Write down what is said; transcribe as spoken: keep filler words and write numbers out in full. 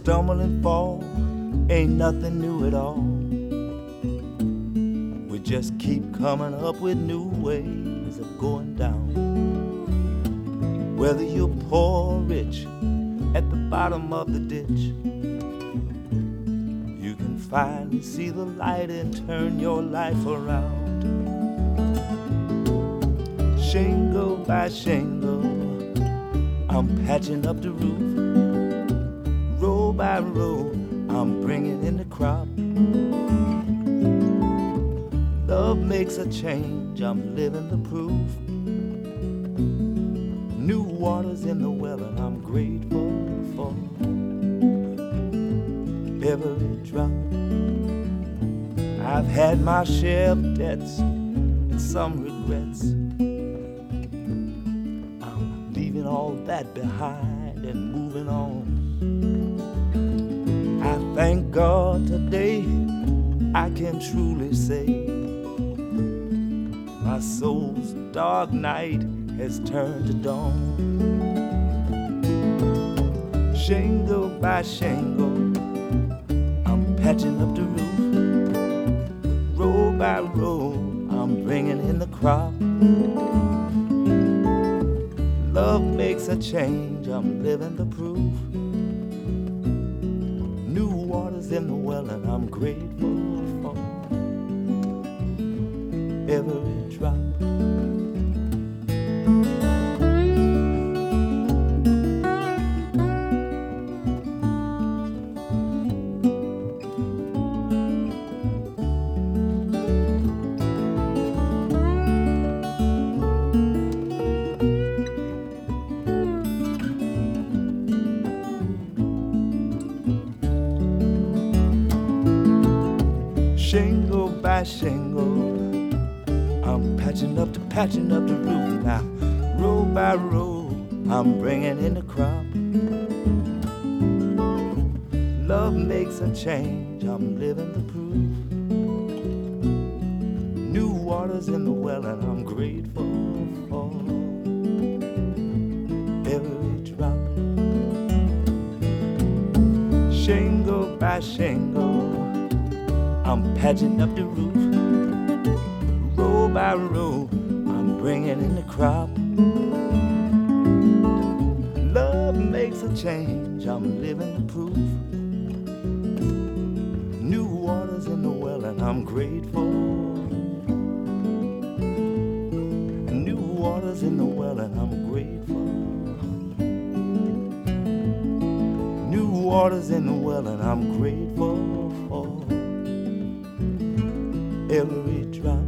stumble and fall ain't nothing new at all. We just keep coming up with new ways of going down. Whether you're poor or rich, at the bottom of the ditch, you can finally see the light and turn your life around. Shingle by shingle, I'm patching up the roof. Row by row, I'm bringing in the crop. Love makes a change, I'm living the proof. New water's in the well and I'm grateful for every drop. I've had my share of debts and some regrets. I'm leaving all that behind and moving on. I thank God today I can truly say my soul's dark night has turned to dawn. Shingle by shingle, I'm patching up the roof. Row by row, I'm bringing in the crop. Love makes a change, I'm living the proof. New water's in the well and I'm grateful for every drop. Shingle by shingle, I'm patching up the patching up the roof now. Row by row, I'm bringing in the crop. Love makes a change, I'm living the proof. New water's in the well and I'm grateful for every drop. Shingle by shingle, I'm patching up the roof. Row by row, I'm bringing in the crop. Love makes a change, I'm living the proof. New water's in the well and I'm grateful. New water's in the well and I'm grateful. New water's in the well and I'm grateful for every drop.